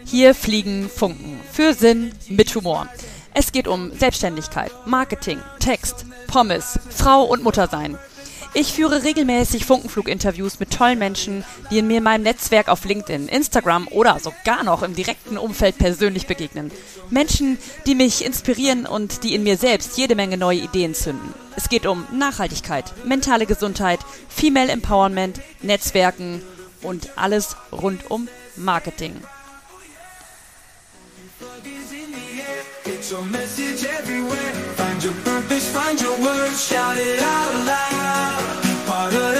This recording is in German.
Hier fliegen Funken. Für Sinn mit Humor. Es geht um Selbstständigkeit, Marketing, Text, Pommes, Frau und Mutter sein. Ich führe regelmäßig Funkenflug-Interviews mit tollen Menschen, die mir in meinem Netzwerk auf LinkedIn, Instagram oder sogar noch im direkten Umfeld persönlich begegnen. Menschen, die mich inspirieren und die in mir selbst jede Menge neue Ideen zünden. Es geht um Nachhaltigkeit, mentale Gesundheit, Female Empowerment, Netzwerken und alles rund um Marketing. Get your message everywhere. Find your purpose, find your words, shout it out loud. Part of